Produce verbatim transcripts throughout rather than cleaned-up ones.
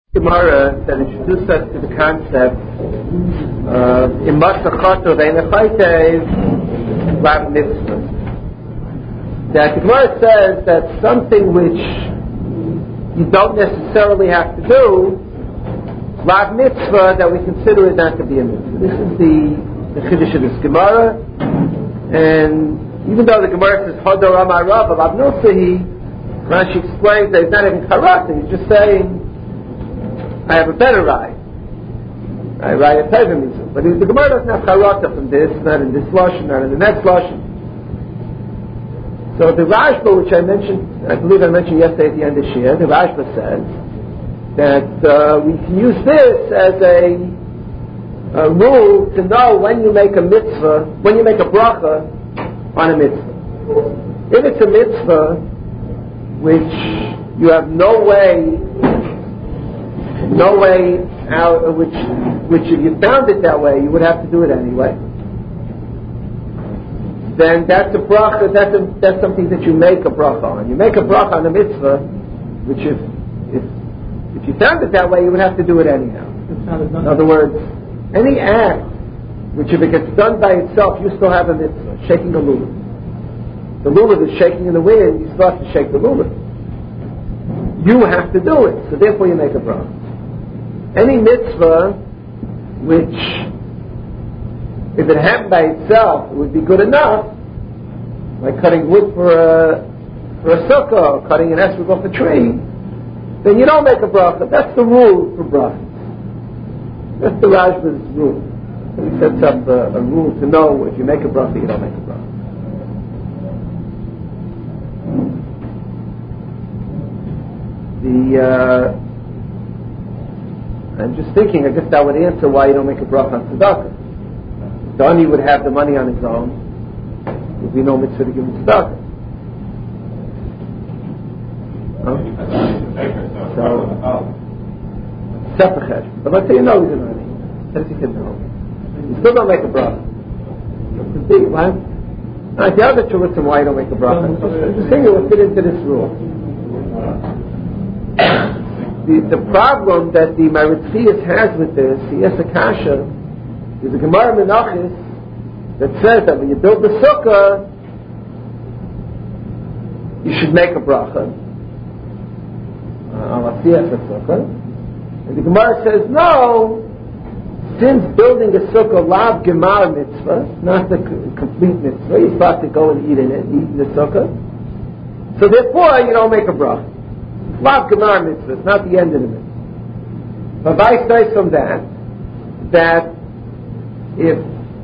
Gemara that introduced us to the concept of imasachato ve'nechaitev lav mitzvah. That the Gemara says that something which you don't necessarily have to do, lav mitzvah, that we consider it not to be a mitzvah. This is the the chiddush of this Gemara, and even though the Gemara says Hodor Amar Rav Lav Nilsahi, Rashi explains that it's not even karata. He's just saying, I have a better ride. I ride a Tevim Mitzvah. But the Gemara doesn't have charata from this, not in this lashon, not in the next lashon. So the Rashba, which I mentioned, I believe I mentioned yesterday at the end of Shir, the Rashba says that uh, we can use this as a, a rule to know when you make a mitzvah, when you make a bracha on a mitzvah. If it's a mitzvah which you have no way No way out, which, which if you found it that way, you would have to do it anyway. Then that's a bracha. That's a, that's something that you make a bracha on. You make a bracha on a mitzvah, which if if if you found it that way, you would have to do it anyhow. In other words, any act which if it gets done by itself, you still have a mitzvah. Shaking a lulav. The lulav is shaking in the wind. You still have to shake the lulav. You have to do it, so therefore you make a bracha. Any mitzvah which, if it happened by itself, it would be good enough, like cutting wood for a for a sukkah, or cutting an esrog off a tree, then you don't make a bracha. That's the rule for bracha. That's the Rashba's rule. So he sets up a, a rule to know if you make a bracha, you don't make a bracha. The uh, I'm just thinking, I guess that would answer why you don't make a bracha on tzedakah. If Dani would have the money on his own, there would be no mitzvah to give him tzedakah. Huh? So, separate. But let's say you know he's an Ani. Let's say you can know. You still don't make a bracha. So to see, right? Now, the other two reasons why you don't make a bracha. I'm just thinking it will fit into this rule. The, the problem that the Maritzias has with this, the Yesakasha, is a Gemara Menachis that says that when you build the sukkah, you should make a bracha on a sukkah. And the Gemara says, no, since building a sukkah lav gemar mitzvah, not the c- complete mitzvah, you're supposed to go and eat in it, eat in the sukkah. So therefore, you don't make a bracha. Lav gemar mitzvah, it's not the end of the mitzvah. But I say from that, that if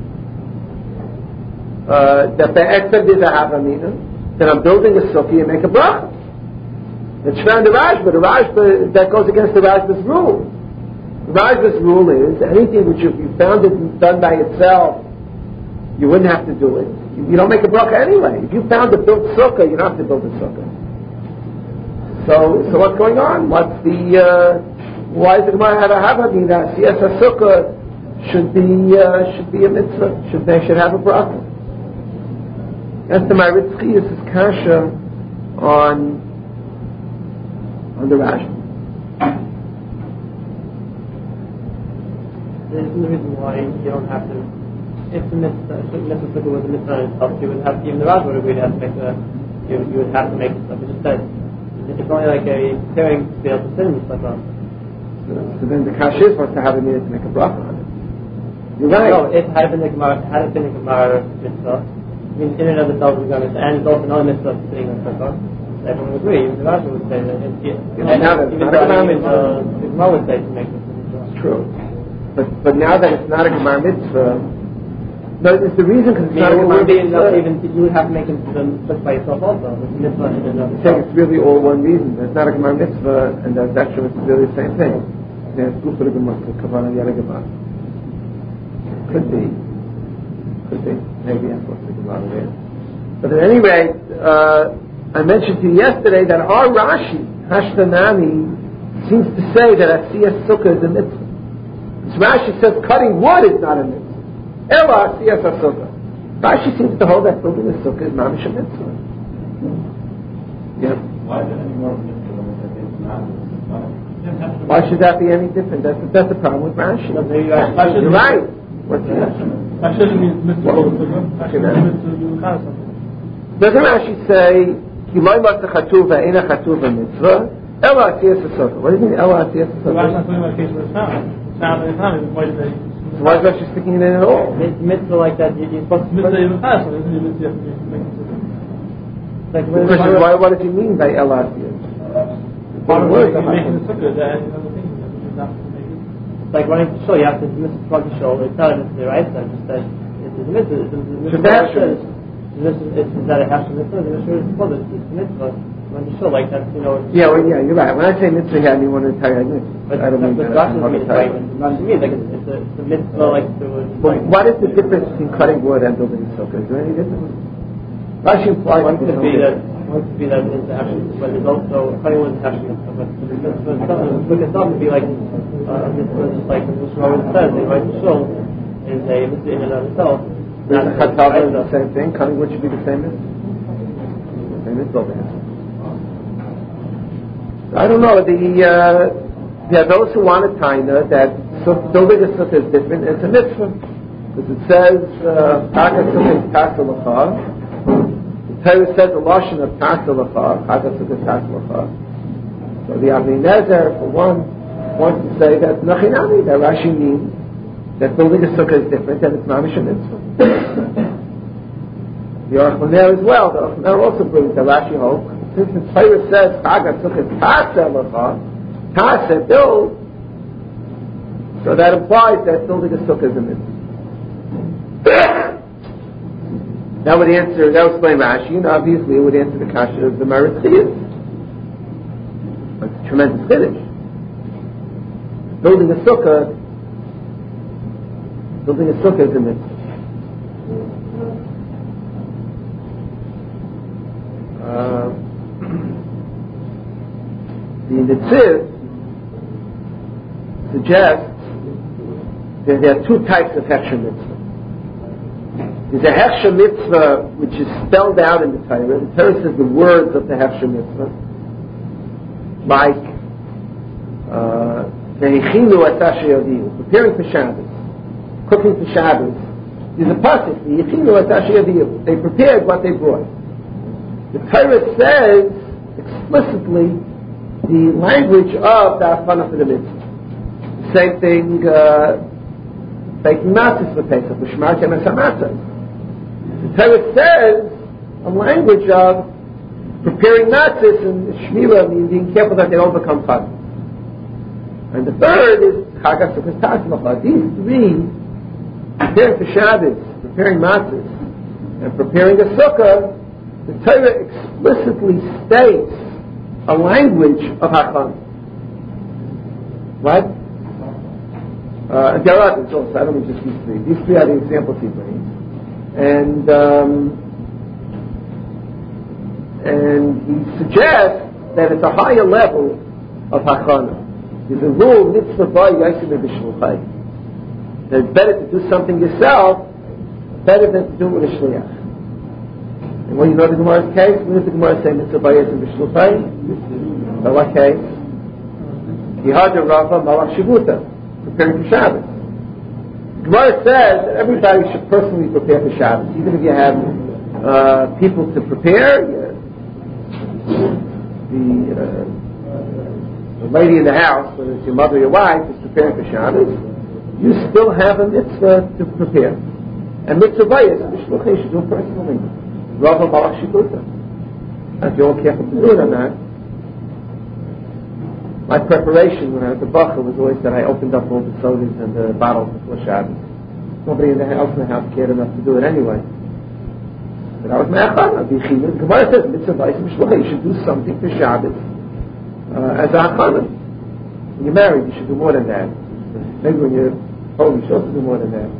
uh, that the etzem is a havamina, then I'm building a sukkah, you make a bracha. It's found the Rashba. The Rashba, that goes against the Rashba's rule. The Rashba's rule is anything which if you found it done by itself, you wouldn't have to do it. You, you don't make a bracha anyway. If you found a built sukkah, you don't have to build a sukkah. So, so what's going on? What's the, uh, why is the Gemara have a havamina? Yes, a sukkah should be, uh, should be a mitzvah. Should, they should have a bracha. That's the Maritzias' kasha on, on the Rashi. This is the reason why you don't have to, if the mitzvah, if the mitzvah was a mitzvah itself, you would have to, even the Rashi would agree to have to make the, you, you would have to make the stuff. It just says, it's only like a clearing to be able to sit in the stuff on. So, so then the kash is supposed to have a minute to make a bracha on it. You're right. No, it had it been the Gemara, had it been the Gemara mitzvah, I mean, in and of itself is going to, and it's also another mitzvah sitting on the sukkah. Everyone would agree. Even the Rashi would say that it, it, and now that even it's not a even Gemara the the Gemara would say to make this mitzvah. It's true. But but now that it's not a Gemara mitzvah, no, it's the reason because it's I mean, not a it Gemara would be enough mitzvah. even to, you would have to make it just by yourself also. It's a mitzvah in and of I think itself. it's really all one reason. It's not a Gemara mitzvah, and that's actually it's really the same thing. Yeah, it's good for the Gemara, the Kavanah, the other Gemara. Could be. Could be. Maybe that's what the Gemara is. But at any rate, uh, I mentioned to you yesterday that our Rashi, Hashtanami, seems to say that Asiyas Sukkah is a mitzvah. This Rashi says cutting wood is not a mitzvah. Ela Asiyas Sukkah. Rashi seems to hold that building a sukkah is mamish a mitzvah. Yeah. Why is it any more mitzvah than it's not? It doesn't have to Why should that be any different? That's that's the problem with Rashi. No, maybe You're Rashi- right. What's that? Rashi means mitzvah. Rashi means to do something. Doesn't Rashi say Kiloi Masa Chatuva Eina Chatuva Mitzvah Ela Asiyas Asota? What do you mean Ela Asiyas So Rashi Asota? not talking about a case where it's found. It's found and it's not. It's why they. So why is Rashi sticking it in at all? It's mitzvah like that. You, you're supposed to. Mitzvah even faster, isn't it? Mitzvah has to be making Like, The question is, why, what does he mean by Ela Asiyas? Part of What it is is making the the sukkah, that and other things that you have to make it. It's like running to show. You have to miss a plug to show. It's not a mitzvah, right? So just that it's a mitzvah. It's a mitzvah. It's a mitzvah. Is this is, is that a hash mitzvah? The mitzvah is well, it's a mitzvah. When you show like that, you know. It's, Yeah, well, yeah, you're right. When I say mitzvah here, I mean one entire mitzvah. But I don't mean but that. Rashi I'm means not right. Rashi means like it's, it's, a, it's a mitzvah like to. Well, what is the difference between cutting wood and building a sukkah? Is there any difference? Rashi implies One there's could no be that. difference. One could be that it's actually, but there's also cutting wood is actually mitzvah. But the mitzvah itself, look itself would be like uh, a mitzvah, just like Mister Rowan says, the right to show is a mitzvah in and of itself. There's a Not chatava is the the same thing. Cutting wood should be the same mitzvah. Same mitzvah over here. I don't know. The uh, there are those who want to taina that building a sukkah is different. It's a mitzvah because it says "Chagas sukkah is tasalacha." The Torah says the lashon of tasalacha, "Chagas sukkah is tasalacha." So the Avnei Nezer, for one, wants to say that nachinami, that Rashi means that building a sukkah is different and it's mamish a mitzvah. The Aruch LaNer as well. The Aruch LaNer also brings the Rashi holds. Since the Torah says Chagas sukkah is tasalacha, taseh build, so that implies that building a sukkah is a mitzvah. That would answer, that would explain Rashi, and obviously it would answer the kasha of the Meretz Chiyuv. It's a tremendous chiddush. Building a sukkah, building a sukkah is a mitzvah. Uh, the Netziv suggests that there are two types of Hechsher mitzvah. There's a Hechsher mitzvah which is spelled out in the Torah. The Torah says the words of the Hechsher mitzvah, like Tehechinu Atashe Yaviu, preparing for Shabbos, cooking for Shabbos. There's a pasuk, Tehechinu Atashe Yaviu. They prepared what they brought. The Torah says explicitly the language of the Afana for the mitzvah. The same thing, uh, baking matzahs for Pesach, B'shmartem and Samatzah. The Torah says a language of preparing matzahs and shmira, meaning being careful that they don't become fun. And the third is Chagas Sukkot Tasmacha. These three, preparing for Shabbos, preparing matzahs, and preparing a sukkah, the Torah explicitly states a language of Hachana. What? Uh, there are others also. I don't mean just these three. These three are the examples he brings. And um, and he suggests that it's a higher level of Hachana. There's a rule, mitzvah ba yasim b'shluchai. That it's better to do something yourself, better than to do it with a shliach. And when you know the Gemara's case, when does the Gemara say mitzvah ba yasim b'shluchai? By what case? Yihad Rava Malach Shivuta, preparing for Shabbos. Gemara says that everybody should personally prepare for Shabbos, even if you have uh, people to prepare. Uh, the, uh, the lady in the house, whether it's your mother or your wife, is preparing for Shabbos. You still have a mitzvah to prepare. And mitzvah bayis, the shluchah, you should do it personally. Rava Malach Shivuta. If you're all careful to do it or not. My preparation when I was at the Bacha was always that I opened up all the sodas and the bottles before Shabbos. Nobody else in the house cared enough to do it anyway. But I was my achana. The Gemara says, mitzvah bayis mishlocha, you should do something for Shabbos uh, as a achana. When you're married, you should do more than that. Maybe when you're home, you should also do more than that.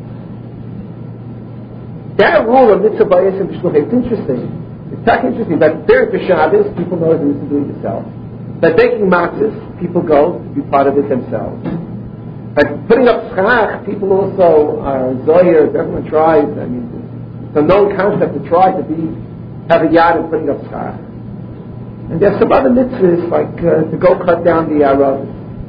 That rule of mitzvah bayis mishlocha, it's interesting. It's not interesting. But preparing for Shabbos, people know you to do it yourself. By baking matzahs, people go to be part of it themselves. By putting up schach, people also are zoyers. Everyone tries. I mean, it's a known concept to try to be have a yard in putting up schach. And there's some other mitzvahs like uh, to go cut down the aravos.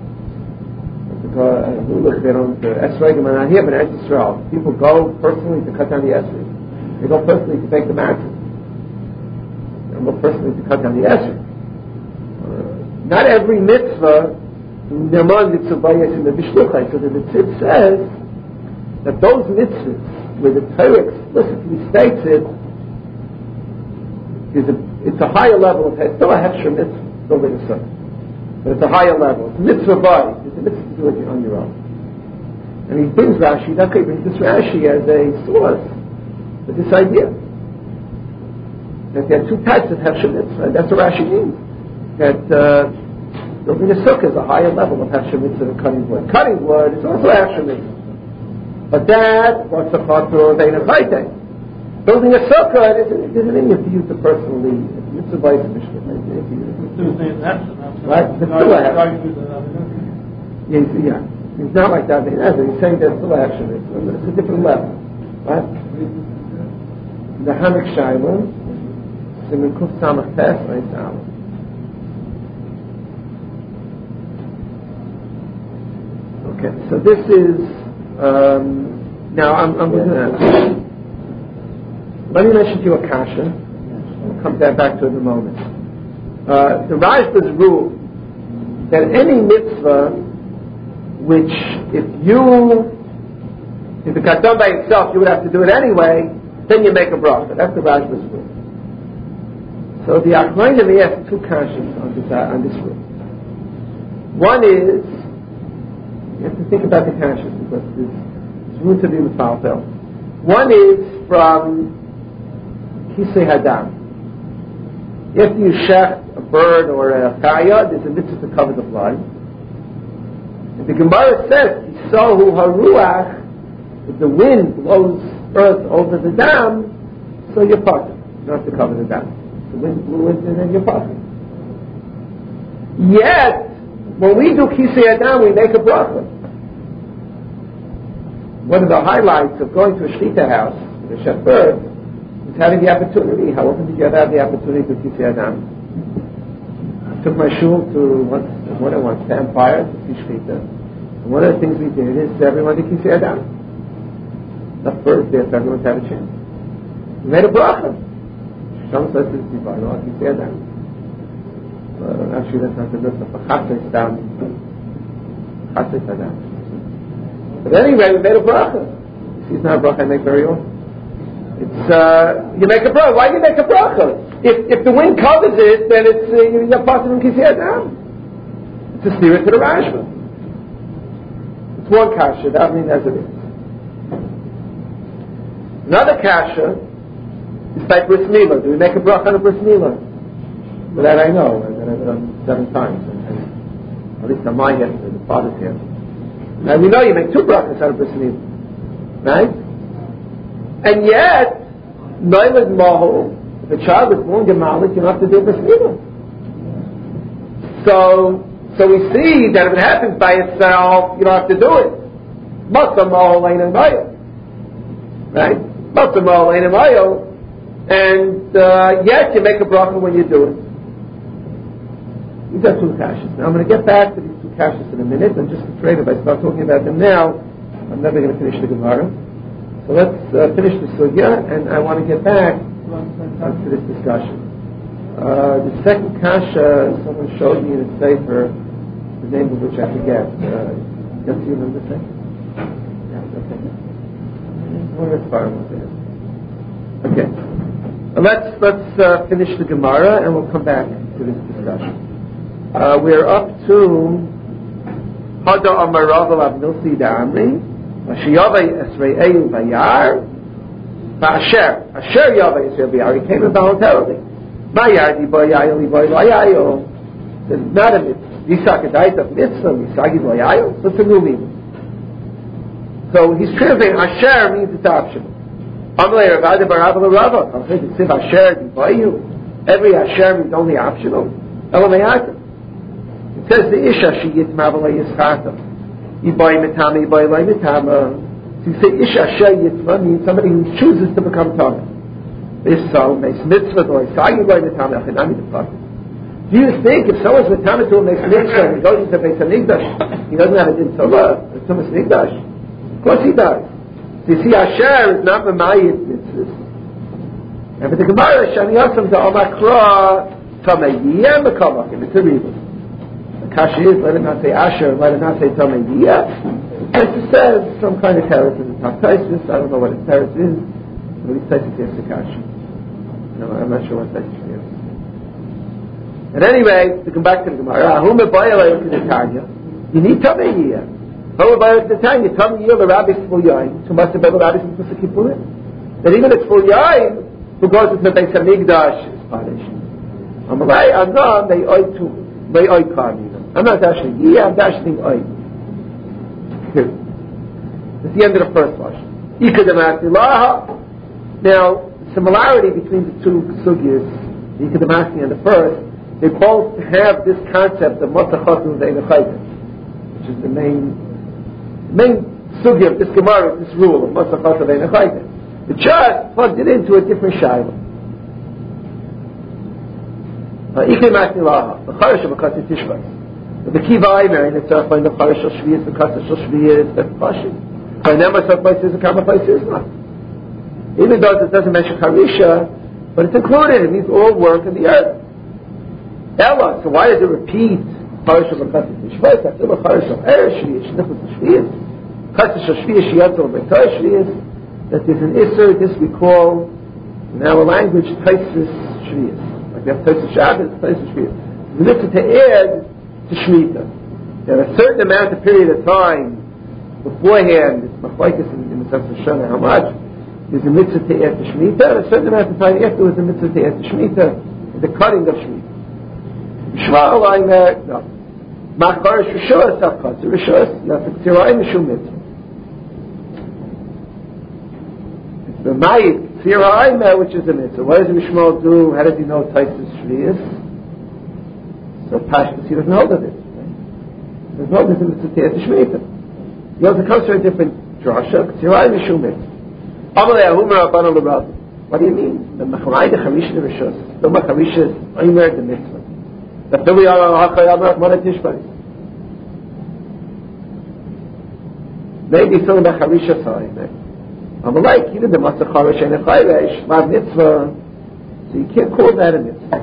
uh, look, they don't, uh, Esrei, not here, but in Eretz Yisrael. People go personally to cut down the Esrei. They go personally to take the mattress. They don't go personally to cut down the Esrei. Uh, not every mitzvah, Neman Mitzvahayas in the Bishluchai, so that the Tzitz says that those mitzvahs, where the Torah explicitly states it, is a, it's a higher level of, it's still a Hefsher mitzvah, building a sukkah. But it's a higher level. It's a mitzvah body. It's a mitzvah to do it on your own. And he brings Rashi, that's why he brings this Rashi as a source for this idea. That there are two types of Hefsher mitzvah. That's what Rashi means. That uh, building a sukkah is a higher level of Hefsher mitzvah than cutting wood. Cutting wood is also a Hefsher mitzvah. But that, what's the Chatur of Ein Chayte? Building a sukkah, it isn't, it isn't in you to use it personally. It's a vice mission. Right? It's still a Hefsher. Yeah. It's not like that. He's saying there's still a Hefsher mitzvah, but it's a different level. Right? The Hamek Shaila, Simen Kuf Samach Tes, Reis Aleph. Okay, so this is, um, now I'm, I'm going to, let me mention to you a kasha. I'll come back to it in a moment. Uh, the Rashba's rule that any mitzvah which if you, if it got done by itself, you would have to do it anyway, then you make a bracha. That's the Rashba's rule. So the Achronim, they ask two kashas on this, uh, on this rule. One is, you have to think about the kashas because there's room to be with falfel. One is from Kisei Hadam. If you shech a bird or a chaya, there's a mitzvah to cover the blood. And the Gemara says, "Kisohu haruach," if the wind blows earth over the dam, so you're potter. You don't have to cover the dam. The wind blew it, and then you're potter. Yet, when we do Kisei Hadam, we make a bracha. One of the highlights of going to a shechita house with a shech bird is having the opportunity. How often did you ever have the opportunity to Kisei Hadam? I took my shul to once, more than once, to Empire to see shechita. And one of the things we did is everyone did Kisei Hadam. The first day, so everyone had a chance. We made a bracha. Some says this is divine, no, Kisei Hadam. Uh, actually, that's not the mitzvah. For Chatzos Hadam. Chatzos Hadam. But anyway, we made a bracha. See, it's not a bracha I make very often. It's, uh, you make a bracha. Why do you make a bracha? If, if the wind covers it, then it's, uh, you're part of Kisei Hadam. It's a spirit to the Rashba. It's one kasha, that means as it is. Another kasha is by Bris Milah. Do we make a bracha on a Bris Milah? Well, that I know, and I've done seven times. And, and at least on my head, the father's here. Now we know you make two brachas out of Bris Milah, right? And yet, Noilad Mahol, if a child is born Gemalit, you don't have to do Bris Milah. So, so we see that if it happens by itself, you don't have to do it. Matzah Mahol Ein Mayo, right? Matzah Mahol Ein Mayo, and uh, yet you make a bracha when you do it. These are two kashas. Now I'm going to get back to these two kashas in a minute. I'm just afraid if I start talking about them now, I'm never going to finish the Gemara. So let's uh, finish the sugya, and I want to get back uh, to this discussion. Uh, the second kasha, someone showed me in a sefer, the name of which I forget. Uh, yes, you remember the sefer? Yeah, okay. Well, that's fine. Okay. Uh, let's let's uh, finish the Gemara, and we'll come back to this discussion. Uh, we're up to Hada Amarav Abnilsi Da'amri Vashiyavai Esre'eu Bayar Va'asher Asher Yavai Esre'eu Bayar. He came in voluntarily. Bayar Diboyayo Liboy Layayo. There's not a mitzvah. Yisakadait of mitzvah Yisagi Layayo. So it's a new meaning. So he's translating Asher means it's optional. Amalei Ravada Barav L'Rava. I'm saying it's Asher Diboyu. Every Asher means only optional. Elamayata. It says the Isha she yitma v'lei yischata. Yiboy mitama, yiboy lei mitama. So you say Isha she yitma means somebody who chooses to become Tama. If so, makes mitzvah v'lei sa yiboy mitama achinami d'pata. Do you think if someone's with Tana to makes mitzvah and he goes into Beis Hamikdash, he doesn't have a din Tovah, a Tumas Mikdash? Of course he does. So you see, Asher is not Mamayit mitzvahs. And for the Gemara, Shani Yosem to Omakra Tamei Mekamakim. It's a reason. The Kasha is, let it not say Asher, let it not say Tamei As it says, some kind of teretz in the top Taisus. I don't know what his teretz is. But at least Taisus is the Kasha. No, I'm not sure what Taisus is. And anyway, to come back to the Gemara, you need Tamei Yiyah. That even if it's full yain, who goes into the Beis Hamikdash is punished. I'm right, I'm not, they oy to, they oy karmina. I'm not dashing yeah, I'm dashing oy. It's the end of the first wash. Now, similarity between the two sugyas, the Ikadamasi and the first, they both have this concept of Motzachatu Ve'enachayim, which is the main main sugya of this Gemara, this rule of Motzachatu Ve'enachayim. The church plugged it into a different shayla. Ikadamasi Laha, the Charish of Akasi Tishbas. The Kiva Aimer, and it's find the Charish of Shviyas, the Kasa of Shviyas, that's Pashim. By Nemar Sat places, the Kama places not. Even though it doesn't mention Harisha, but it's included, it means all work in the earth. Ella, so why does it repeat Charish of Akasi Tishbas? That's still a Charish of Eresh Shviyas, Shnichus of Shviyas. Kasa of Shviyas, Shiyatol of Beitay Shviyas, that there's an Isser, this we call, in our language, Taisus Shviyas. Like we have Taisus Shabbos, Taisus Shviyas. The mitzvah to add to Shemitah. There are a certain amount of period of time beforehand, it's machlokes in, in the sense of Shana, how much is a mitzvah to add to Shemitah, a certain amount of time afterwards, a mitzvah to add to Shemitah, the cutting of Shemitah. Shema Olaymer, no. Macharish Rishos, Avkatz, Rishos, not the Tzirayim Mishum Mitzvah. It's the Mayit, Tzirayim, which is a mitzvah. What does Mishmal do? How does he know Taisus Shviyas? So Pashtus, he doesn't hold of it. There's no mitzvah to tear to Shemitah. He also comes from a different drasha, Tzirayim Mishum Mitzvah. Amalei Ahumar Abana L'Rav. What do you mean? The Machlai, the Charish, the Rishos. The Macharish is Omer, the mitzvah. The Tuli Ala HaChay Amar Mara Tishbari. Maybe some of the Harisha time. I'm like, even the Matzah Charish and the Chayresh, Mav Mitzvah, so you can't call that a mitzvah.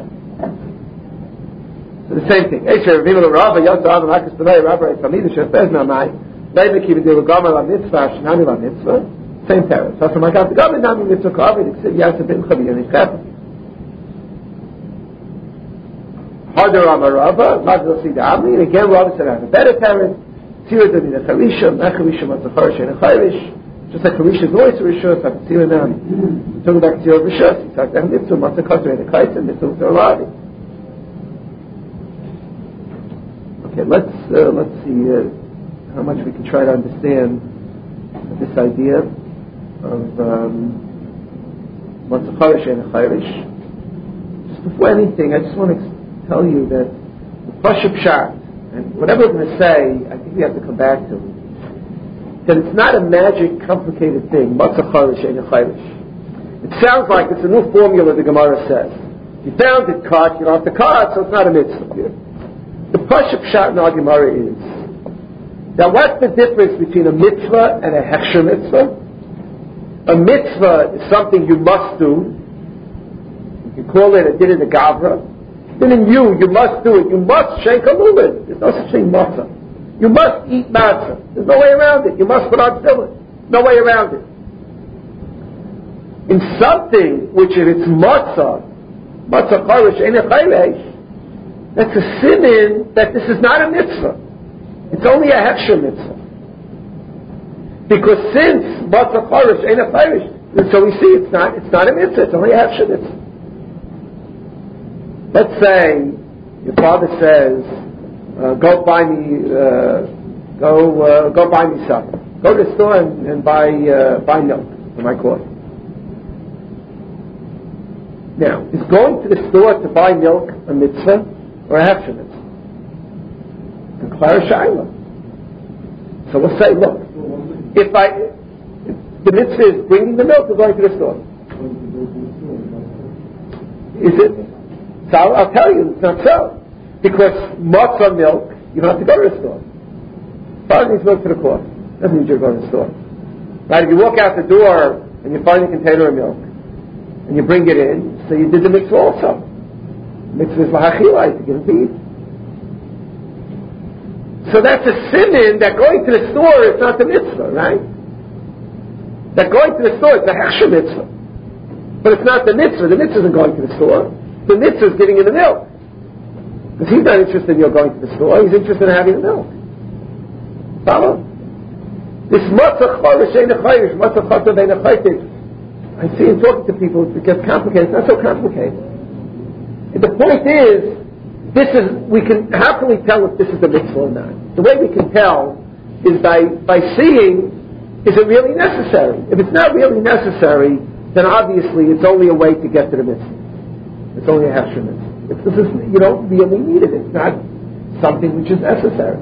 So the same thing. Esher Ravim L'Rava, Yotza Adam Akas B'nai, Rabbi Tamid, Shef Bez Namai, Leiva Kiv Dilu Gamar La Mitzvah, Shinami La Mitzvah, same parent. So from Akas Gamar Nami Mitzvah Kavid, Ksiv Yasa Bin Chavi, and Ichap. Harder Amarava, Madhul Sida Amli, and again Rabbi said I have a better parent. Tzira Dami the Charisha, Not Charisha Matzah Charish and Chayrish. Just like Charisha is always a Rishos, I can see it now. Talking about Tzira Rishos, he talked about Mitzvah, Matzah Charish and Chayrish, and Mitzvah Zeralavi. Okay, let's uh, let's see uh, how much we can try to understand this idea of Matzah Charish and Chayrish. Just before anything, I just want to tell you that the Pashup Pshat, and whatever we're going to say, I think we have to come back to, that it's not a magic, complicated thing, Matzah Charish and Chayrish. It sounds like it's a new formula the Gemara says. You found it cut, you don't have to cut, so it's not a mitzvah. The Pashup Pshat in our Gemara is, now what's the difference between a mitzvah and a hechsher mitzvah? A mitzvah is something you must do. You can call it a din in the Gavra. Then in you, you must do it. You must shake a lulin. There's no such thing matzah. You must eat matzah. There's no way around it. You must put on tefillin. No way around it. In something which if it's matzah, matzah charish and a chayresh, that's a simin that this is not a mitzvah. It's only a hechsher mitzvah. Because since matzah charish and a chayresh, so we see it's not it's not a mitzvah. It's only a hechsher mitzvah. Let's say your father says, uh, "Go buy me, uh, go uh, go buy me something. Go to the store and, and buy uh, buy milk for my coffee." Now, is going to the store to buy milk a mitzvah or a hechsher mitzvah? Declare shayla. So we'll say, look, if I if the mitzvah is bringing the milk or going to the store, is it? So I'll, I'll tell you, it's not so. Because matzah milk, you don't have to go to the store. Father needs milk for the coffee. Doesn't mean you're going to the store. Right? If you walk out the door and you find a container of milk and you bring it in, so you did the mitzvah also. The mitzvah is lahachila, to give it to eat. So that's a siman that going to the store is not the mitzvah, right? That going to the store is the hechsher mitzvah. But it's not the mitzvah. The mitzvah isn't going to the store. The mitzvah is giving you the milk. Because he's not interested in your going to the store. He's interested in having the milk. Follow? This matzah chodesh ain't a chodesh. Matzah chodesh ain't a chodesh. I see him talking to people. It gets complicated. It's not so complicated. And the point is, this is, we can, how can we tell if this is the mitzvah or not? The way we can tell is by, by seeing, is it really necessary? If it's not really necessary, then obviously it's only a way to get to the mitzvah. It's only a hechsher mitzvah. If this is, you don't really need it. It's not something which is necessary.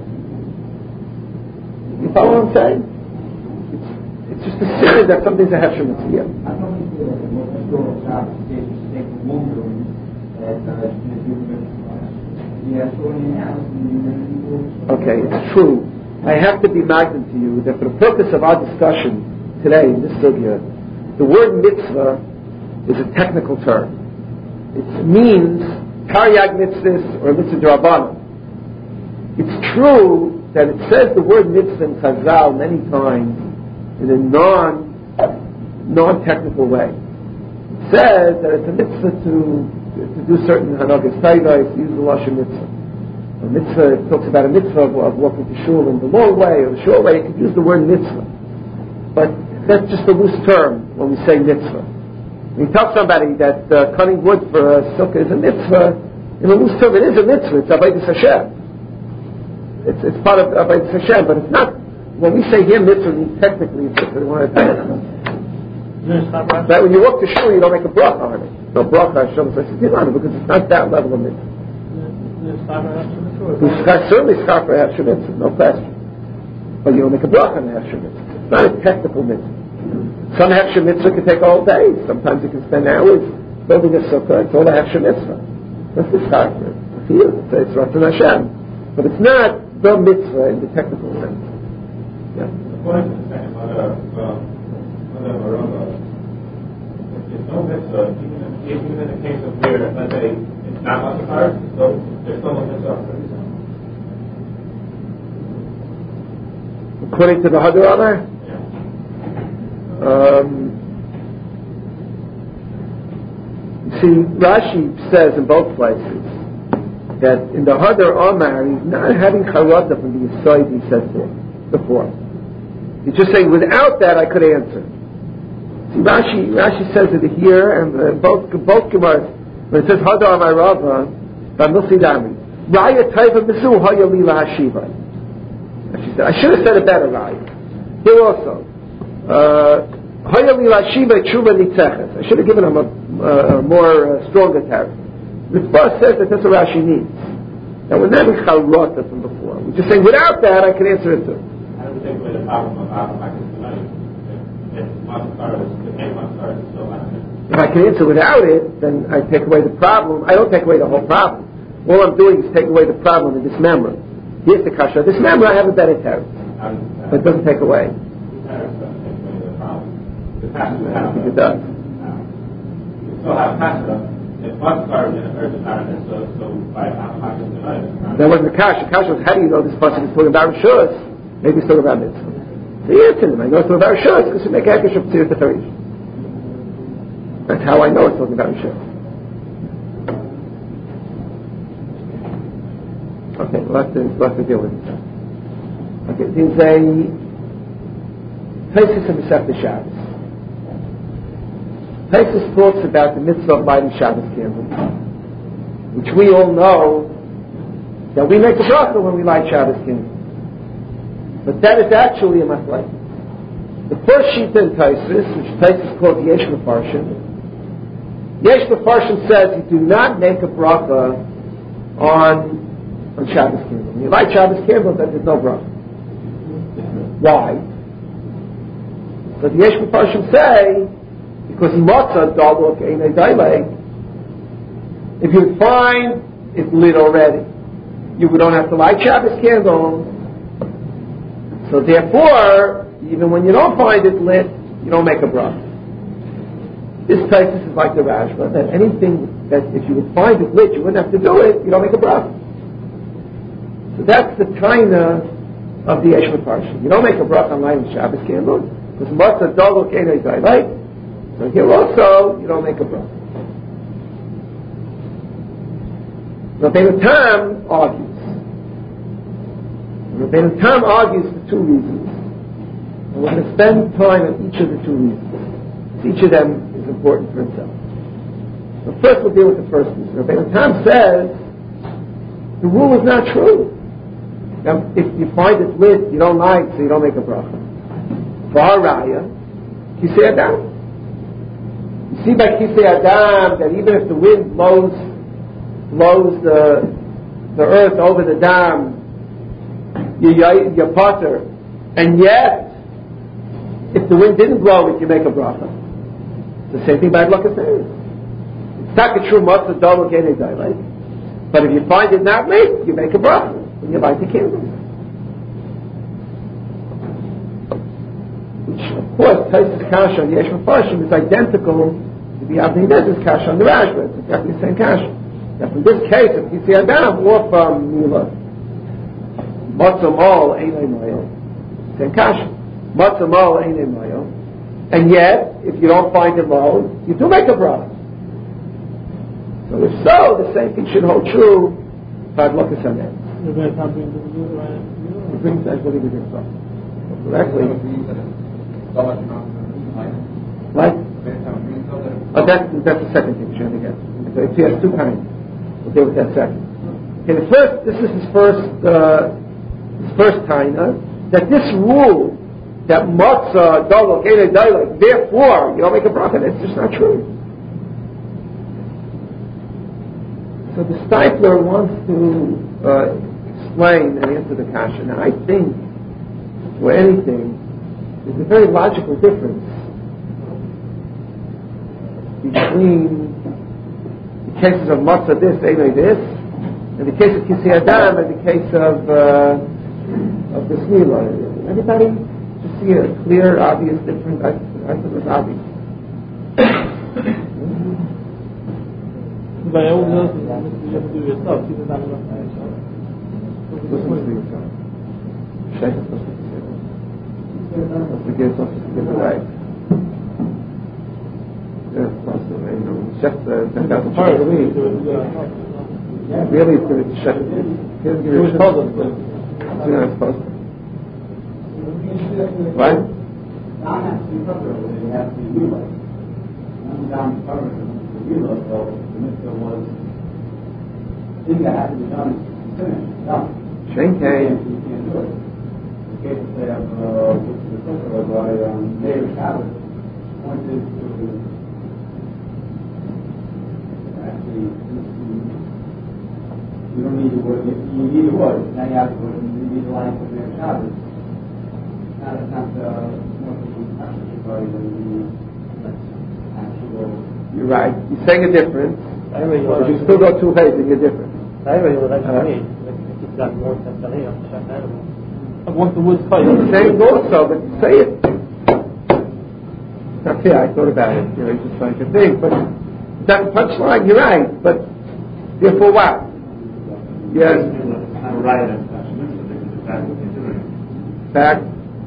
You follow what I'm saying? It's, it's just a sin that something's a hechsher mitzvah. Yeah. I don't feel that the most historical job is to take a woman that uh, Okay, it's true. I have to be magnant to you that for the purpose of our discussion today in this sugya, the word mitzvah is a technical term. It means taryag mitzvahs or mitzvah d'Rabbanan. It's true that it says the word mitzvah in Chazal many times in a non non-technical way. It says that it's a mitzvah to to do certain hanagas taivais, to use the lashon mitzvah. A mitzvah, it talks about a mitzvah of, of walking to shul in the long way or the short way. You could use the word mitzvah. But that's just a loose term when we say mitzvah. When you tell somebody that uh, cutting wood for a sukkah is a mitzvah, in a loose term it is a mitzvah. It's Avodas Hashem. It's, it's part of Avodas Hashem, but it's not, when we say here mitzvah, means technically it's mitzvah. That when you walk to shul, you don't make a bracha on it. No bracha Hashem says on it because it's not that level of mitzvah. We certainly scarf for hechsher mitzvah, no question. But you don't make a bracha on the hechsher mitzvah. It's not a technical mitzvah. Some hechsher mitzvah can take all day. Sometimes you can spend hours building a sukkah. It's all a hechsher mitzvah. That's the scarf for it. It's Ratzon Hashem. But it's not the mitzvah in the technical sense. Yeah. According to the second mother, mother Barova, there's no mitzvah, even in, even in the case of where, let's say, it's not much hard, so there's still no mitzvah. According to the Hadarama, Yeah. um, see, Rashi says in both places that in the Hadar Amar he's not having charata from the Yisrael he said before. He's just saying, without that I could answer. See, Rashi, Rashi says it here, and uh, both both Gemaras, when it says Hadar Amar Rava, Bamilsi Dami, Raya Taiva Mizu Haya Lila Hashiva. She said, I should have said it better, right? Here also, Haya Lila Hashiva Tshuva Nitzeches. I should have given him a, a more uh, stronger tariff. The Tzvah says that that's what Rashi needs. That we're not in charata from before. We're just saying, without that, I can answer it too. I don't take away the problem of how I can tonight. If If I can answer without it, then I take away the problem. I don't take away the whole problem. All I'm doing is take away the problem in this memory. Here's the kasha. This memory, I have a better tariff. But it doesn't take away. I think it does. You still have kasha. If one started in a person paradise, so, so by how much is the life? That wasn't the kasha. The kasha was, how do you know this person is talking about Rishus? Maybe he's talking about mitzvah. So he answered him. I know it's talking about Rishus because we make a Hekesh of Tzir Techarish. That's how I know it's talking about Rishus. Okay, we'll have to, we'll have to deal with it. Okay, there's a Taisus of Masechta Shabbos. Taisus talks about the mitzvah of lighting Shabbos candles, which we all know that we make a bracha when we light Shabbos candles. But that is actually a machlek. The first shita in Taisus, which Taisus calls Yesh Mefarshim, Yesh Mefarshim says you do not make a bracha on on Shabbos candles. When you light Shabbos candles, then there's no bracha. Why? So the Yesh Mefarshim say, because matzah daluk einay dailei, if you find is lit already. You don't have to light Shabbos candles. So therefore, even when you don't find it lit, you don't make a bracha. This Taisus is like the Rashba, that anything that if you would find it lit, you wouldn't have to do it, you don't make a bracha. So that's the taina of the Yesh Mefarshim. You don't make a bracha on lighting Shabbos candles, because matzah dogel k'enei dailai. So here also, you don't make a bracha. Rabbeinu Tam argues. Rabbeinu Tam argues for two reasons. And we're going to spend time on each of the two reasons. Each of them is important for itself. So first we'll deal with the first reason. Rabbeinu Tam says the rule is not true. Now, if you find it lit, you don't light, so you don't make a bracha. For our raya, Kisei Adam. You see by Kisei Adam that even if the wind blows blows the the earth over the dam, you you potter, and yet if the wind didn't blow it, you make a bracha. It's the same thing by Lukas says. It's not a true matzah double k'enei dailai, but if you find it not lit, you make a bracha when you light the candles. Which, of course, Taisus Kasha on the Yesh Mefarshim is identical to the Avnei Nezer's Kasha on the Rashba. It's exactly the same Kasha. Now, from this case of Kisei Adam or from Mila, Matzah Mol Einei Moyo, same Kasha. Matzah Mol Einei Moyo, and yet, if you don't find it low, you do make a bracha. So if so, the same thing should hold true for Adlokas Hanet. He brings that what he was doing so. Correctly. What? Oh, that's, that's the second thing, Shem, again. So he has two kinds. We'll deal with that second. Okay, the first, this is his first, uh, his first taina, that this rule, that matzah, dogel, k'enei dailai, therefore, you don't make a bracha, that's just not true. So the Steipler wants to uh, explain and answer the kasha. Now, I think, for anything, there's a very logical difference between the cases of matzah this, einoi this, and the case of Kisei Adam, and the case of uh, of the Snila. Anybody just see a clear, obvious difference? I, I thought it was obvious. By all those things, you have to do yourself. Kisei Adam is not yourself. Listen to yourself. Sheikh is supposed to say that. The kid is supposed to give the right. Yeah, it's supposed to, you know, Sheikh sent out the Sheikh of the week. Really, it's going to Sheikh. He doesn't give you a Sheikh. So you're not supposed to. Right? Down has to be covered, it has to be realized. Once down is covered, it's realized, so the mitzvah was, the thing that had to be done is finished, done. Shane came. You can't do it. The case they have, uh, with the Torah by um, Meir Shabbos, pointed to actually, you don't need the word, you need the word, now you have the word, you need the line for Meir Shabbos. Now that's not the, more the actual, the actual. You're right. You're saying a difference. But you still go two ways and you're different. I want the wood fight. You're saying also, but say it. Not fair, I thought about it. You know, it's just like a thing. But that punchline, you're right. But therefore what? Yes. Fact.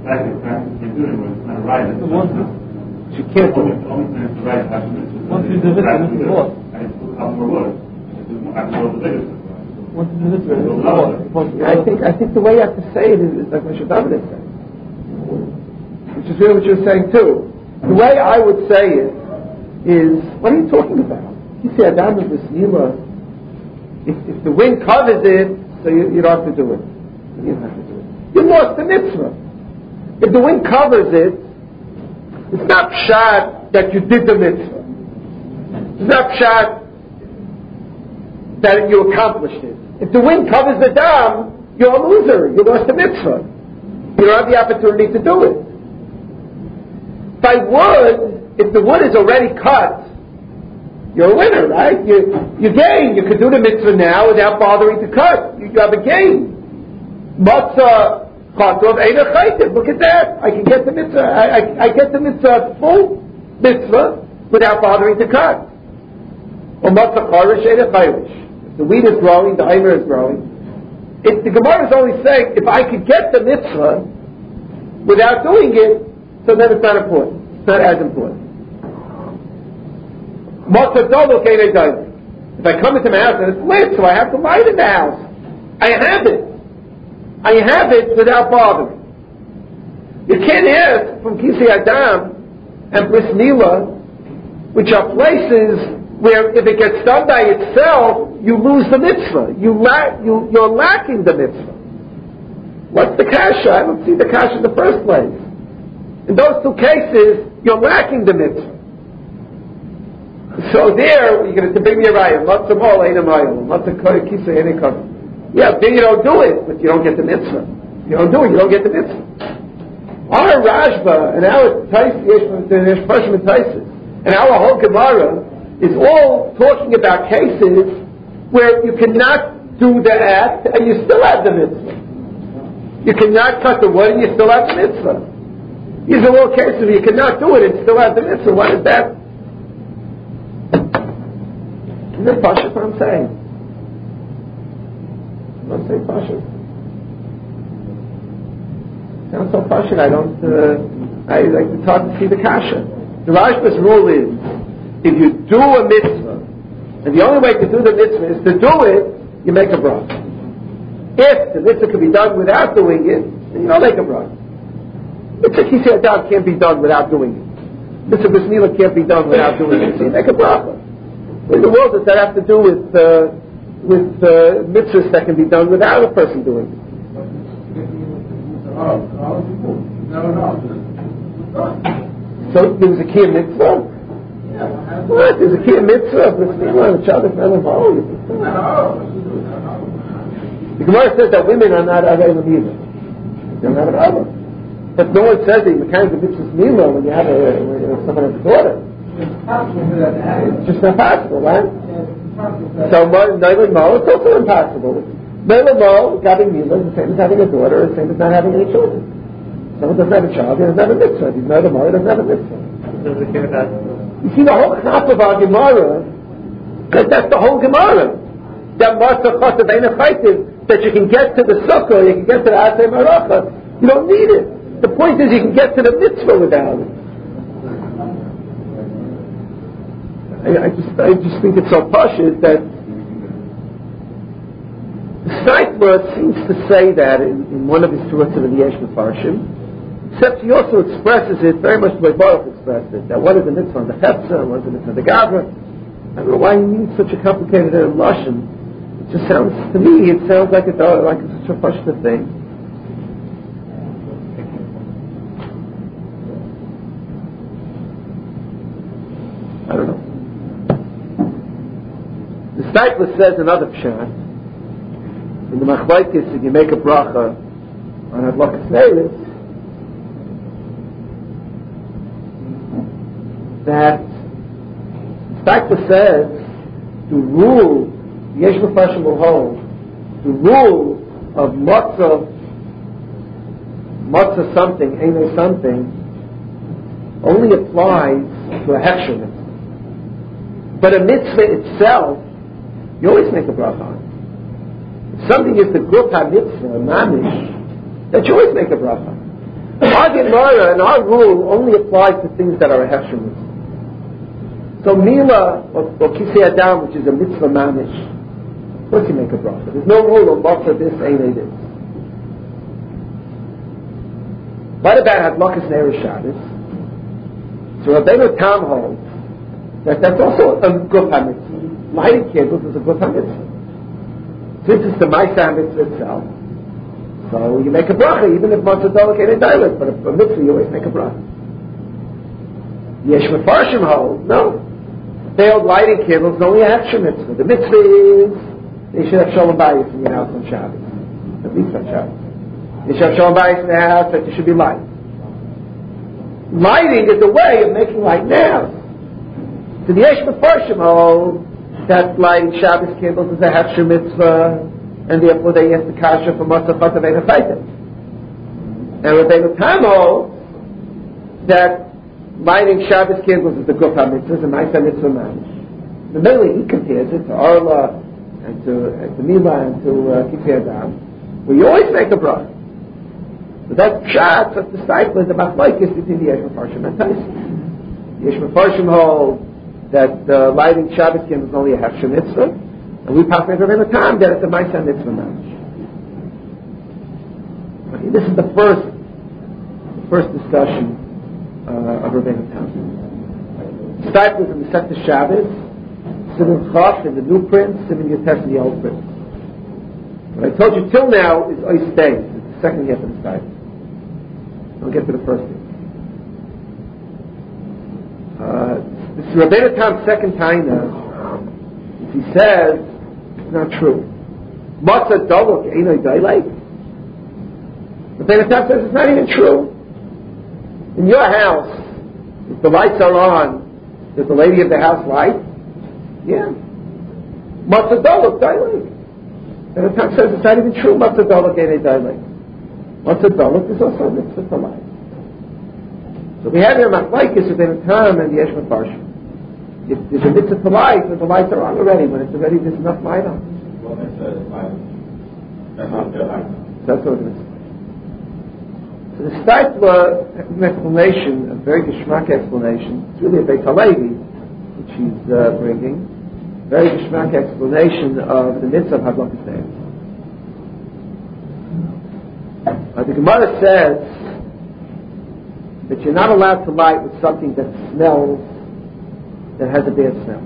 She can't do it. Once you do this, this is what? Once you do this, this is what? I think I think the way you have to say it is, is like Moshe David is saying, which is really what you're saying too. The way I would say it is, what are you talking about? You say Adam is this Nila. If, if the wind covers it, so you, you don't have to do it. You don't have to do it. You lost the mitzvah. If the wind covers it, it's not pshat that you did the mitzvah. It's not pshat that you accomplished it. If the wind covers the dam, you're a loser. You lost the mitzvah. You don't have the opportunity to do it. By wood, if the wood is already cut, you're a winner, right? You, you gain. You could do the mitzvah now without bothering to cut. You, you have a gain. Matzah chatov eina chaytiv. Look at that. I can get the mitzvah. I, I, I get the mitzvah full mitzvah without bothering to cut. Or matzah charish eina chayrish. The wheat is growing, the aimer is growing. If the Gemara is only saying, if I could get the mitzvah without doing it, so then it's not important. It's not as important. If I come into my house and it's lit, so I have to light in the house. I have it. I have it without bothering. You can't ask from Kisei Adam and Bris Milah, which are places where if it gets done by itself, you lose the mitzvah. You la- you, you're lacking the mitzvah. What's the kasha? I don't see the kasha in the first place. In those two cases, you're lacking the mitzvah. So there, you're going to bring me a raya. Matzah mol ain't a mile. Matzah kisei ain't a cover. Yeah, then you don't do it, but you don't get the mitzvah. You don't do it, you don't get the mitzvah. Our Rashba and our Tais, Yesh Pashim and Taisis, and our whole Gemara is all talking about cases where you cannot do the act and you still have the mitzvah. You cannot cut the wood and you still have the mitzvah. These are all cases where you cannot do it and still have the mitzvah. What is that? Is it Pasha what I'm saying? I'm not saying Pasha. Sounds so Pasha, I don't, uh, I like to talk to see the kasha. The Rashba's rule is, if you do a mitzvah, and the only way to do the mitzvah is to do it, you make a bracha. If the mitzvah can be done without doing it, then you don't make a bracha. Mitzvah Kisei Adam can't be done without doing it. Mitzvah Bris Milah can't be done without doing it. So you make a bracha. In the world, does that have to do with uh, with uh, mitzvahs that can be done without a person doing it? So there was a key mitzvah. What? There's a key mitzvah of Bris Milah and Shabbos Melavol. The Gemara says that women are not Aveilim either. They're not Aveilim. But no one says that you can't do mitzvahs Milah when you have a, when someone has a daughter. It's just not possible, right? So Neilim Mo, it's also impossible. Neilim Mo, having Milah, is the same as having a daughter, the same as not having any children. Someone doesn't have a child, he doesn't have a mitzvah. If he's Neilim Mo, he doesn't have a mitzvah. You see, the whole chap of our Gemara, that that's the whole Gemara. That Matzah Chosav Eina Chaytiv, that you can get to the sukkah, you can get to the Asay Maracha. You don't need it. The point is you can get to the mitzvah without it. I, I just I just think it's so pashut that Steitler seems to say that in, in one of his Turas of the Yesh Mefarshim, except he also expresses it very much the way Baruch expressed it, that what is the mitzvah on the Chepsa, what is the mitzvah on the Gavra. I don't know why he needs such a complicated Lashon. It just sounds, to me, it sounds like it's, uh, like it's such a pashut thing. I don't know. The Steitler says another pshat. In the Machlokes, if you make a bracha on Adlakas Neiris, that Steitler says the rule, Yesh Mefarshim will hold, the rule of matzah, matzah something, ain't something, only applies to a hechsher mitzvah. But a mitzvah itself, you always make a bracha on. If something is the guf ha-mitzvah, mamish, that you always make a bracha on. Our Gemara and our rule only applies to things that are a hechsher mitzvah. So Milah, or, or Kisei Adam, which is a mitzvah mamish, of course you make a bracha. There's no rule of matzah this, ain't this. What about Hadlakas Neiris Shabbos? So Rabbeinu Tam holds that that's also a guf ha-mitzvah. Lighting candles is a guf ha-mitzvah. Since it's the Ma'aseh mitzvah itself, so you make a bracha, even if matzah dolak ain't a dialect, but a mitzvah you always make a bracha. Yesh Mefarshim hold, no. They hold lighting candles only a hechsher mitzvah. The mitzvah is they should have shalom bayis in your house on Shabbos, at least on Shabbos. You should have shalom bayis in the house that you should be light. Lighting is a way of making light now. So the Yesh Mefarshim hold that lighting Shabbos candles is a Hefsher mitzvah, and therefore they ask the kasha for Matzah Chatav Ein HaFeitim. And Rabbeinu Tam holds that lighting Shabbos candles is the Guf HaMitzvah, the Ma'aseh Mitzvah Mamish. The middle he compares it to Arla and to, and to Mila and to uh, Kipei Adam, where you always make a bracha. So that pshat of the disciple is the machlokes between the Yesh Mefarshim and Taisus. The Yesh Mefarshim hold that uh, lighting Shabbos candles is only a Hefsher mitzvah, and we pass it over the time that it's a Ma'aseh Mitzvah Mamish. Okay, this is the first, the first discussion uh, of Rabbeinu Tam. Disciples in the Sefta Shabbos, Siman Chaf in the new print, Siman Yotes in the old print. What I told you till now is Ois Beis, it's the second half of the disciples. I'll get to the first thing. Uh, this is Rabbeinu Tam's second time now. He says it's not true. Matzah Dolok Einoi Dailek. Rabbeinu Tam says it's not even true. In your house, if the lights are on, does the lady of the house light? Yeah. Matzah Dolok Dailek. Rabbeinu Tam says it's not even true. Matzah Dolok Einoi Dailek. Matzah Dolok is also a mitzvah to light. So we have here machlokes of Rabbeinu Tam and the Yesh Mefarshim. If there's a mitzvah to light, when the lights are on already, when it's already there's enough light on. Well, that's a light. That's not the light. That's what it is. So the Steipler has an explanation, a very geschmack explanation. It's really a Beit Halevi, which he's uh, bringing. Very geschmack explanation of the mitzvah of Hadlakas Neis. Uh, the Gemara says that you're not allowed to light with something that smells, that has a bad smell.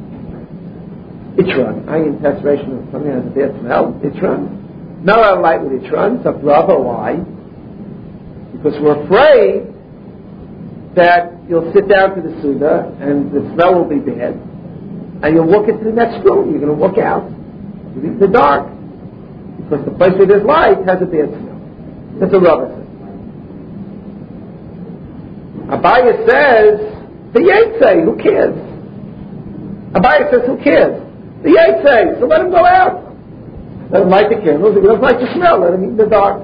Itron, ayin tesration of something that has a bad smell. Itron. Not allowed to light with itron. So bravo, why? Because we're afraid that you'll sit down to the Suda and the smell will be bad, and you'll walk into the next room. You're going to walk out. You'll be in the dark because the place where there's light has a bad smell. That's a rubber thing. Abaya says, the Yetze, who cares? Abaya says, who cares? The Yetze, so let him go out. Let him light the candles. If he doesn't like the smell, let him eat in the dark.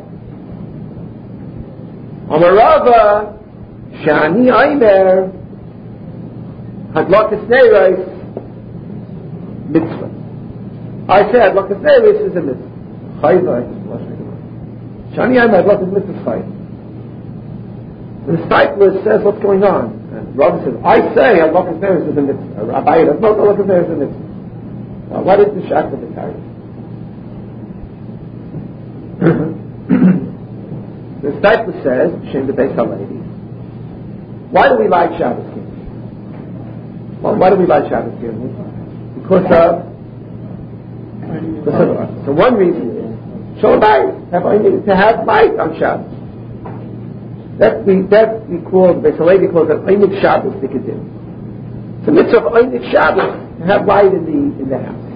Amarava, Shani Aimer, Hadlakas Neis, mitzvah. I say Hadlakas Neis is a mitzvah. Chayva, Shani Aimer, Hadlakas mitzvah is chayva. The disciple says, what's going on? And Rabbi says, I say Hadlakas Neis is a mitzvah. Rabbi says, no, Hadlakas Neis is a mitzvah. Now, what is the shak of the carry? The disciple says, Shem the Beis Halevi, why do we light Shabbos candles? Well, why do we light Shabbos candles? Because of, because of so one reason is Shalom Bayis, have I needed to have light on Shabbos. That we that we call the Beis Halevi calls it Einik Shabbos Dikadim. It's a mitzvah of Einik Shabbos to have light in the in the house.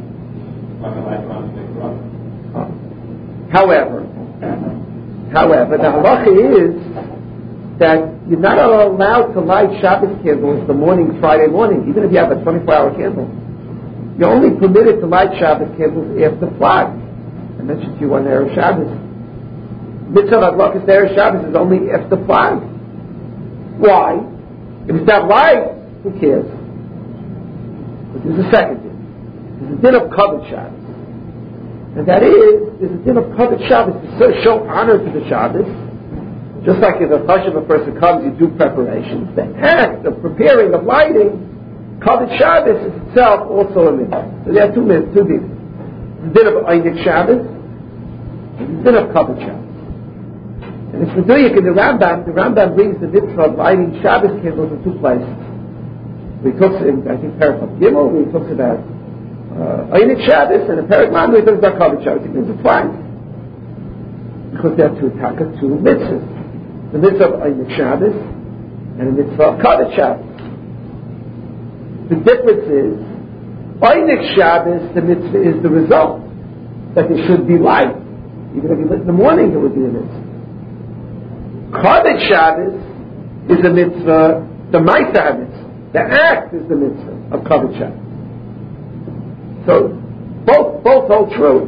Uh, however. However, the halacha is that you're not allowed to light Shabbos candles the morning, Friday morning, even if you have a twenty-four hour candle. You're only permitted to light Shabbos candles after flag. I mentioned to you one Erev Shabbos. Mitzvah Hadlakas Erev Shabbos is only after flag. Why? If it's not light, who cares? But there's a second din. There's a din of covered Shabbos. And that is, there's a din of covered Shabbos to show honor to the Shabbos. Just like if a hush of a person comes, you do preparations. The act of preparing, of lighting, covered Shabbos is itself also a mitzvah. So there are two mitzvahs, two dins. The din of Einik Shabbos, and the din of covered Shabbos. And it's Medulik in the Rambam. The Rambam brings the mitzvah of lighting Shabbos candles in two places. He talks in, I think, Paragraph Gimel, where he talks about Einik uh, Shabbos and a Paragraph where he talks about covered Shabbos. He means it twice. Because there are two taka, two mitzvahs. The mitzvah of Einik Shabbos and the mitzvah of covered Shabbos. The difference is, Einik Shabbos, the mitzvah is the result. That it should be light. Even if you lit in the morning, it would be a mitzvah. Covered Shabbos is a mitzvah, the Ma'aseh mitzvah. The act is the mitzvah of Kavod Shabbos. So both both hold true.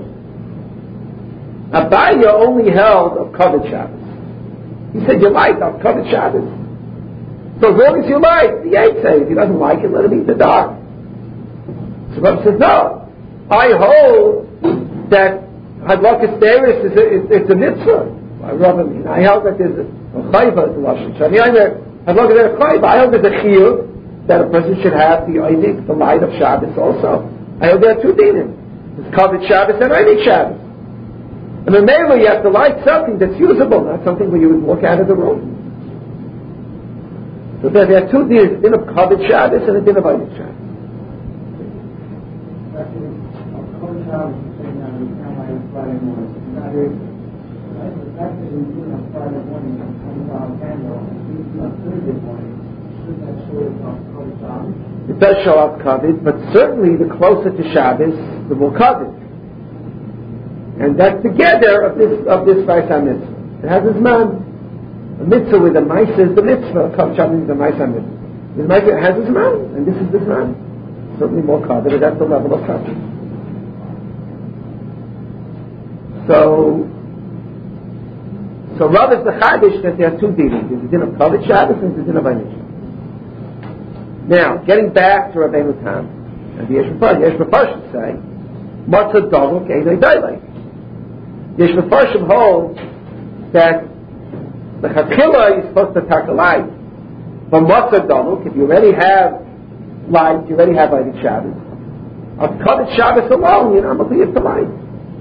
Abaya only held of Kavod Shabbos. He said you like of Kavod Shabbos. So as long as you like, the ain't say. If he doesn't like it, let him eat the dog. So Rav says no. I hold that Hadlakas Teres is a, it's, it's a mitzvah. I rather mean I held that there's a chayva to Lashon Shani. I mean Hadlakas Teres chayva. I held there's a chiyuv that a person should have the Eidik, the light of Shabbos also. I hold there are two dinim. There's Kavod Shabbos and Eidik Shabbos. And then mainly you have to light something that's usable, not something where you would walk out of the room. So there, there are two dinim, a din of Kavod Shabbos and a din of Eidik Shabbos. Kavod Shabbos is saying that we can't light on Friday morning. That is, the fact that we do it on Friday morning and come out a candle and we do it on Thursday morning, shouldn't that show us on Kavod Shabbos? It does show up Kavod, but certainly the closer to Shabbos, the more Kavod. And that's together of this of this Vaisa mitzvah. It has its man. A mitzvah with a Maisa is the mitzvah. Kavod Shabbos is the Maisa mitzvah. The Maisa has its man, and this is this man. Certainly more Kavod, and that's the level of Kavod. So, so Rav is the Chadish that there are two dinim. There's a din of Kavod Shabbos and there's a din of Eidik Shabbos. Now, getting back to Rabbeinu Tam, and the Yesh Mefarshim say, Matzah Dovuk Einay Dailei. Yesh Mefarshim holds that the Chachila is supposed to take a light. But Matzah Dovuk, if you already have light, you already have Eidik Shabbos. Of Kavod Shabbos alone, you're not going to the light.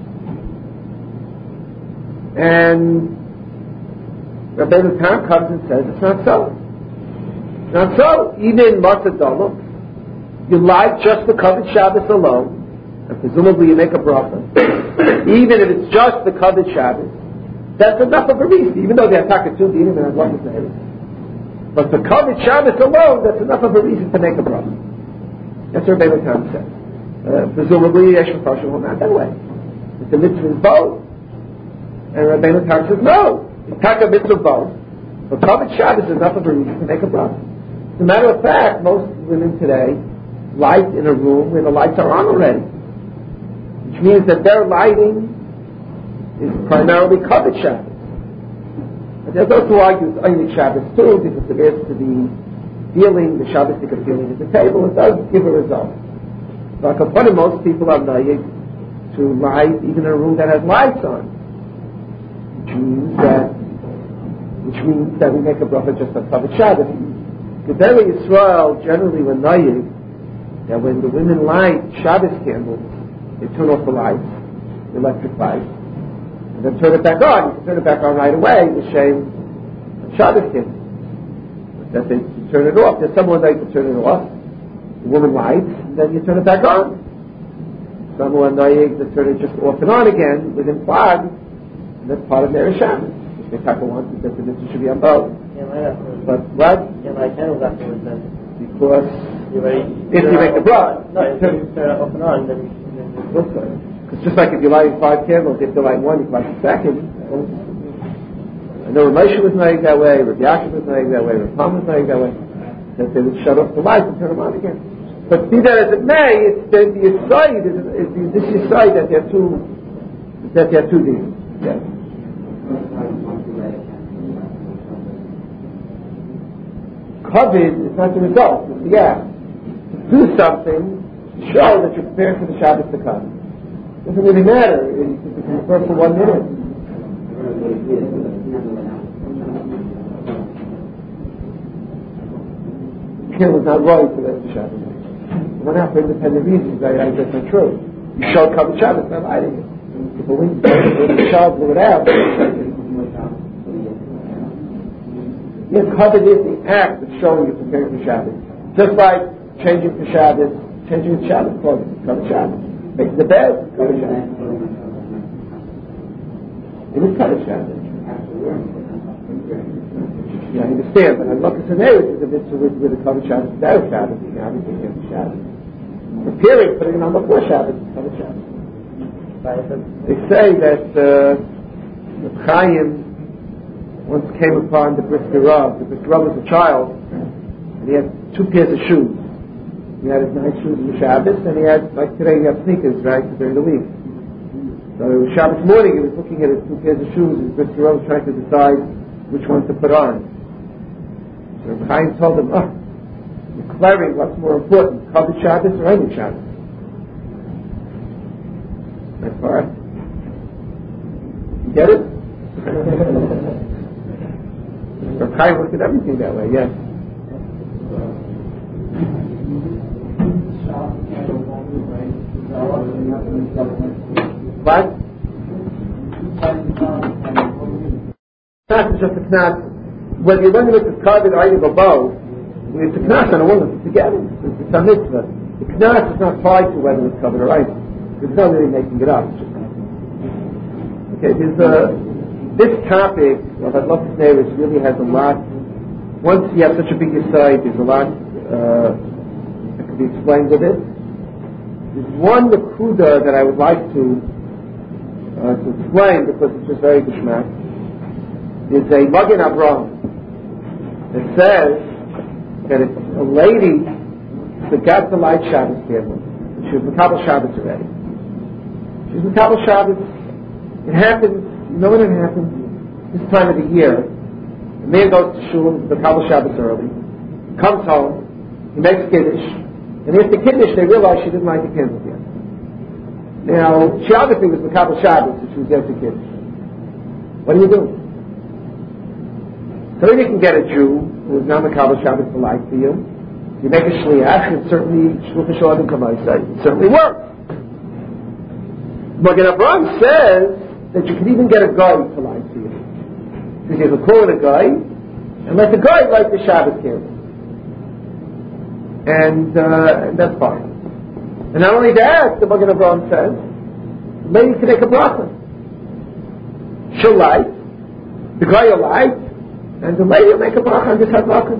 And Rabbeinu Tam comes and says, it's not so. Not so. Even in Matzah Dovuk, you light just the Kavod Shabbos alone, and presumably you make a bracha. Even if it's just the Kavod Shabbos, that's enough of a reason. Even though they attack it two dinim and I'd like to say it. But the Kavod Shabbos alone, that's enough of a reason to make a bracha. That's what Rabbeinu Tam says. Uh, presumably, Yesh Mefarshim will not that way. It's a mitzvah is both. And Rabbeinu Tam says, no. Attack a mitzvah both. But Kavod Shabbos is enough of a reason to make a bracha. As a matter of fact, most women today light in a room where the lights are on already, which means that their lighting is primarily Kavod Shabbos. But there's those who argue it's Eidik Shabbos too, because it adds to the feeling, the Shabbosdik feeling at the table. It does give a result. But according to most people are naive to light even in a room that has lights on, which means that which means that we make a bracha just on Kavod Shabbos. Gedolei Yisrael generally were naive that when the women light Shabbos candles, they turn off the lights, the electric lights, and then turn it back on. You can turn it back on right away, the shame of Shabbos candles. That they turn it off. There's someone that can turn it off. The woman lights, and then you turn it back on. Someone naive that turn it just off and on again within fog, and that's part of their Shabbos. If they tackle once, that the mitzvah should be on both. But what? You can't light candles afterwards then. Because you ready, if you make a bracha, no, if you turn it off and on, then because just like if you're lighting five candles, if you light one, you light the second. I know Ramesha was named that way, Rabbi Yaakov was named that way, Rabbi Pam was named that way. That they would shut off the lights and turn them on again. But be that as it may, it's the, the aside is, is the, this aside that there are two that there are two things. Yes. Kavod is not the result, it's the act. To do something to show that you're prepared for the Shabbos to come. It doesn't really matter if you can refer for one minute. The candle is not right for the Shabbos. One out for independent reasons, I, I that's not true. You show Kavod Shabbos, not lighting it. If a wind if the child blew it out, yes, Kavod is the act of showing you're preparing for Shabbos. Just like changing to Shabbos, changing to Shabbos clothing, Kavod Shabbos. Making the bed, Kavod Shabbos. It is Kavod Shabbos. Yeah, I understand, but I'm not considering it as a mitzvah with, with a Kavod Shabbos without Shabbos. You know, everything is Shabbos. Preparing, putting it on before Shabbos, Kavod Shabbos. They say that uh, the Chaim once came upon the Brisker Rav. The Brisker Rav was a child, and He had two pairs of shoes. He had his nice shoes for Shabbos, and he had, like today, he had sneakers, right, during the week. So it was Shabbos morning, he was looking at his two pairs of shoes, and Mister Rose trying to decide which one to put on. So Chaim told him, oh, you're declaring what's more important, Kavod Shabbos or Einik Shabbos? That's hard. You get it? So Chaim looked at everything that way, yes. What? Knas is just a knas. Whether you're running with the Kavod or Einik or both, it's a knas on a woman together. It's a mitzvah. The knas is not tied to whether it's Kavod or Einik. There's no really making it up. Okay, there's a, this topic of Adlokes Neiros really has a lot. Once you have such a big aside, there's a lot uh, that can be explained with it. There's one nakuda that I would like to uh, to explain because it's just very geshmak. There's a Magen Avraham that says that if a lady forgot to light Shabbos candle, she was Makabel Shabbos already. She was Makabel Shabbos. It happens, you know when it happens? This time of the year. The man goes to shul, Makabel Shabbos early, comes home, he makes Kiddush, and after Kiddush they realize she didn't light the candles yet. Now, she obviously was Makabel Shabbos if she was there to Kiddush. What do you do? So then you can get a Jew who is not Makabel Shabbos to light for you. You make a shliach, it certainly, it certainly works. Magen Avraham says that you can even get a guy to light for you. Because you can call it a guy, and let the guy light the Shabbos candle. And, uh, and that's fine. And not only that, the Magen Avraham says, the lady can make a bracha. She'll light, the guy will light, and the lady will make a bracha on this hadlacha.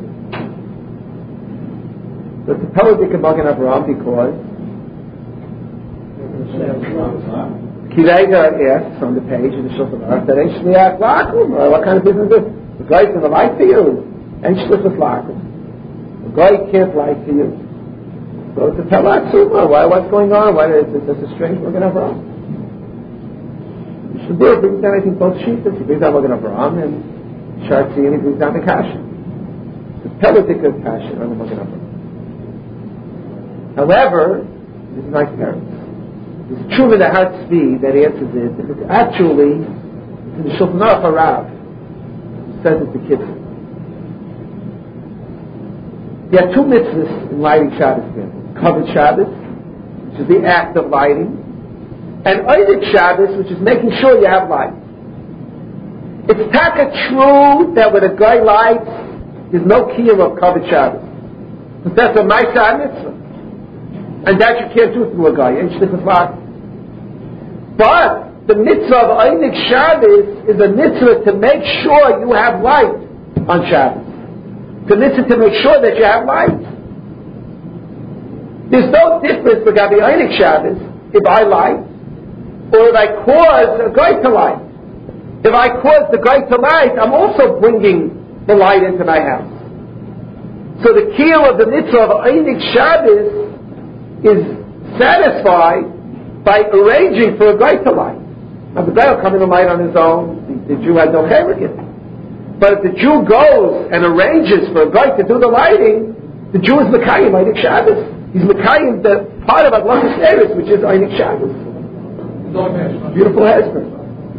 So it's a Peladik of Magen Avraham because Kirega asks on the page in the Shulchan Aruch that ain't shliach lakum. What kind of business is this? The guy's going to light for you. Ain't shliach lakum. The guy can't light for you. So it's a Talat Suma. Why? What's going on? Why is this a strange Magen Avraham? Shabur brings down, I think, both sheets. He brings down Magen Avraham and Shartzi, and he brings down the Kasha. The Peladik of Kasha on the Magen Avraham. However, there's a nice parent. There's true in the heart speed that answers it. Because actually, in the Shulchan Aruch Harav, says it to kids. There are two mitzvahs in lighting Shabbos candles. Kavod Shabbos, which is the act of lighting, and Einik Shabbos, which is making sure you have light. It's taka true that when a guy lights, there's no kiyum of Kavod Shabbos. Because that's a Ma'aseh mitzvah. And that you can't do through a guy. But the mitzvah of Einik Shabbos is a mitzvah to make sure you have light on Shabbos. It's a mitzvah to make sure that you have light. There's no difference between Einik Shabbos if I light or if I cause a guy to light. If I cause the guy to light, I'm also bringing the light into my house. So the kiyum of the mitzvah of Einik Shabbos is satisfied by arranging for a guy to light. Now the guy will come in and light on his own. The, the Jew has no chayrik. But if the Jew goes and arranges for a guy to do the lighting, the Jew is Mekayim Einik Shabbos. He's Mekayim the part of Adlokes Neiros, which is Einik Shabbos. Beautiful husband.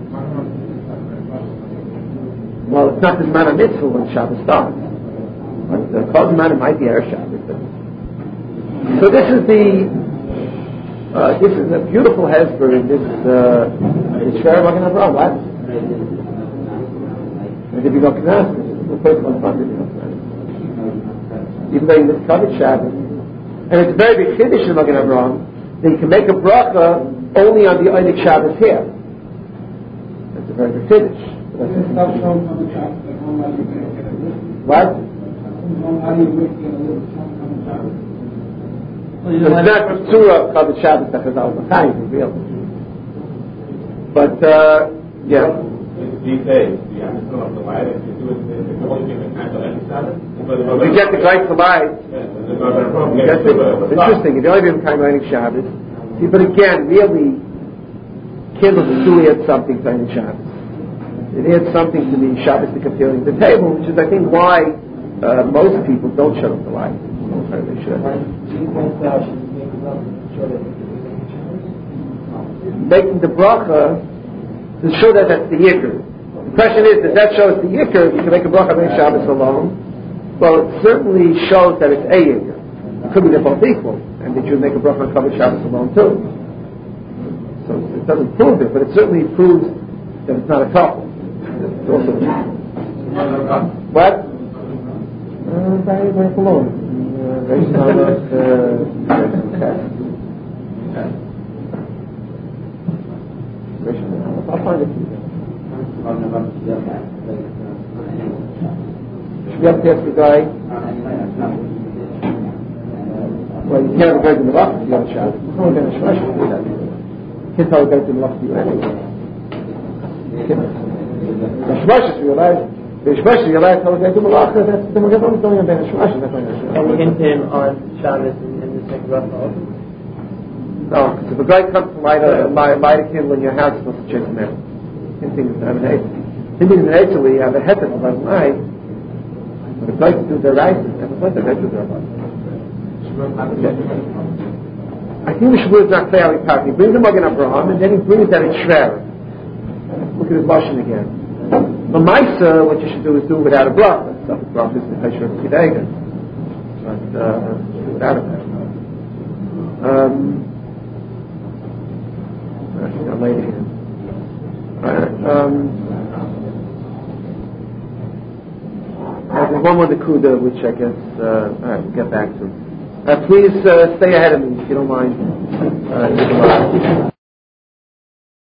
Well, it's not the Zman HaMitzvah when Shabbos starts. But the Kol Zman might be Erev Shabbos. So this is the uh, this is a beautiful hesper in this uh, this Shver Magen Avraham. What? And if you go knas, the first one funded. Even though you miss Kavod Shabbos, and it's very big chiddush in Magen Avraham that you can make a bracha only on the Einik Shabbos here. That's a very big chiddush. What? It's not the surah of Kavod Shabbos that Chazal B'chaim, real. But, uh, yeah. These days, the turn off the light, if you do it, it's the only thing that cancel any Sabbath. If you get the guy to light, that's it. Interesting. If you only do time lighting Shabbos, see, but again, really, candles do add something to any Shabbos. It adds something to the Shabbos appearing at the table, which is, I think, why uh, most people don't shut off the light. They should. Making the bracha to show that that's the yikr. The question is, does that show it's the yikr? You can make a bracha on Shabbos alone. Well, it certainly shows that it's a yikr. It could be they're both equal, and that you make a bracha on covered Shabbos alone too. So it doesn't prove it, but it certainly proves that it's not a couple. It's also what? Uh, very, very alone. Uh, very I'll find it. Should we have to ask the guy? Well, you can't have a guy in the rock if you have a shot. There's no one going to shot to do that. You can't tell a guy in the rock to do anything. The shmashas realize, the shmashas realize how a guy to malacha, that's the malacha is only on the shmashas, that's why they're shmashas. Can we hint him on Shabbos and, and the second bracha also? No, because if a guy comes to light a, light, light a candle in your house, it's supposed to chase him out. Hinting is an eight. Hinting is an eight, so we have a heter of a light. But if guys do their rights, and it's like the heter of their light. I think the Shavuot is not clear how he talks. He brings the Magen Avraham, and then he brings that in Shver. Look at his Lashon again. The Maisa, what you should do is do it without a bracha. So the bracha is the Pesher of Kidega. But, uh, without a bracha. Um, Actually, I'm late again. Alright, um, there's one more Nakuda, which I guess, uh, alright, we'll get back to. Uh, please uh, stay ahead of me, if you don't mind. Uh,